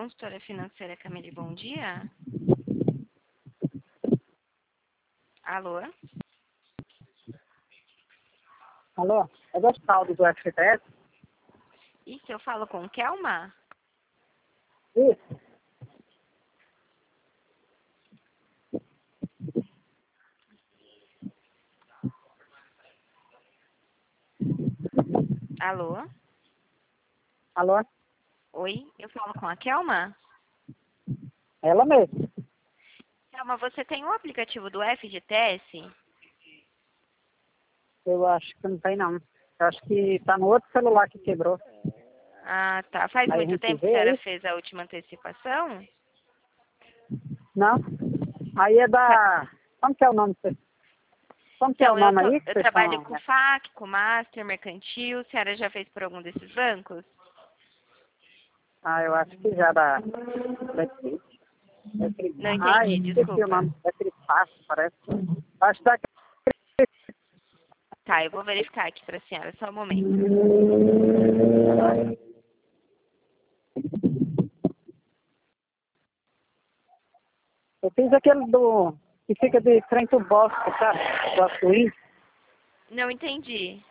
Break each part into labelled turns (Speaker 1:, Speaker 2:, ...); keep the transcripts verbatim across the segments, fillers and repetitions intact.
Speaker 1: Consultora financeira Camille, bom dia. Alô?
Speaker 2: Alô? É do saldo do F G T S?
Speaker 1: Isso, eu falo com Kelma?
Speaker 2: Isso.
Speaker 1: Alô?
Speaker 2: Alô?
Speaker 1: Oi, eu falo com a Kelma?
Speaker 2: Ela mesmo.
Speaker 1: Kelma, você tem o aplicativo do F G T S?
Speaker 2: Eu acho que não tem, não. Eu acho que tá no outro celular que quebrou.
Speaker 1: Ah, tá. Faz
Speaker 2: Aí a
Speaker 1: muito
Speaker 2: gente
Speaker 1: tempo que a
Speaker 2: vê
Speaker 1: senhora
Speaker 2: aí.
Speaker 1: fez a última antecipação?
Speaker 2: Não. Aí é da... Como que é o nome? que vocês- Como que é o
Speaker 1: Então, eu,
Speaker 2: nome
Speaker 1: tô,
Speaker 2: aí que
Speaker 1: eu
Speaker 2: vocês
Speaker 1: trabalho
Speaker 2: estão...
Speaker 1: com F A C, com Master, Mercantil. A senhora já fez por algum desses bancos?
Speaker 2: Ah, eu acho que já da... da Cris. Da Cris.
Speaker 1: Não
Speaker 2: Ai,
Speaker 1: entendi,
Speaker 2: esqueci o
Speaker 1: desculpa.
Speaker 2: nome. Da Cris Fácil, parece. Acho da...
Speaker 1: Tá, eu vou verificar aqui pra senhora, só um momento.
Speaker 2: Eu fiz aquele do... que fica de frente ao bosque, sabe? Bosque Índio.
Speaker 1: Não entendi.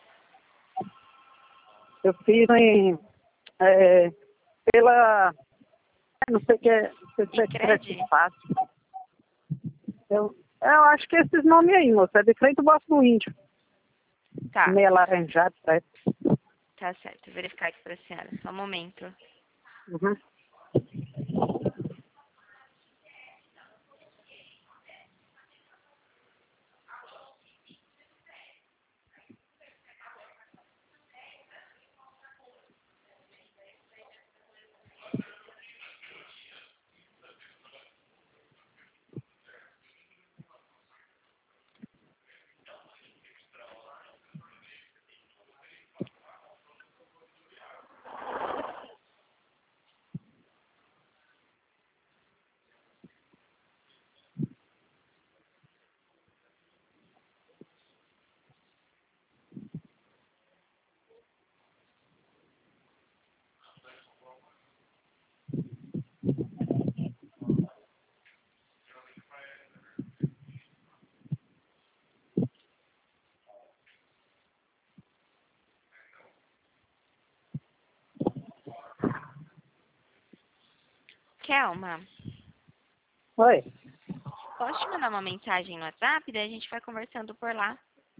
Speaker 2: Eu fiz em... É, pela... Não sei o que é... Não sei se é
Speaker 1: Icred?
Speaker 2: Cris Fácil. Eu, eu acho que esses nomes aí, moça, é de frente ao Bosque do Índio.
Speaker 1: Tá,
Speaker 2: Meio alaranjado, parece.
Speaker 1: tá certo. Vou verificar aqui pra senhora, só um momento.
Speaker 2: Uhum.
Speaker 1: Kelma,
Speaker 2: Oi.
Speaker 1: posso te mandar uma mensagem no WhatsApp? Daí a gente vai conversando por lá.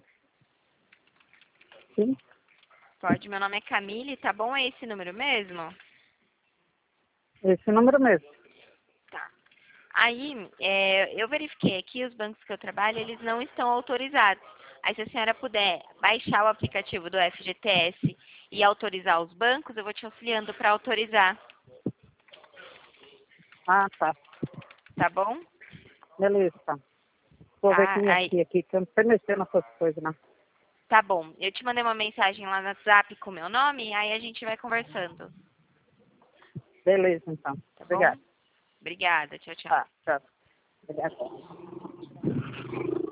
Speaker 2: Sim.
Speaker 1: Pode, meu nome é Camille, tá bom? É esse número mesmo?
Speaker 2: Esse número mesmo.
Speaker 1: Tá. Aí, é, eu verifiquei aqui, os bancos que eu trabalho, eles não estão autorizados. Aí, se a senhora puder baixar o aplicativo do F G T S e autorizar os bancos, eu vou te auxiliando para autorizar,
Speaker 2: Ah, tá.
Speaker 1: tá bom?
Speaker 2: Beleza, tá. Vou ver
Speaker 1: Tá,
Speaker 2: com minha
Speaker 1: aí,
Speaker 2: tia aqui, que eu não sei mexer nessas coisas, não.
Speaker 1: tá bom. Eu te mandei uma mensagem lá no WhatsApp com o meu nome, aí a gente vai conversando,
Speaker 2: Beleza, então.
Speaker 1: tá bom?
Speaker 2: Obrigado.
Speaker 1: Obrigada, tchau, tchau.
Speaker 2: Tá, tchau. Obrigado.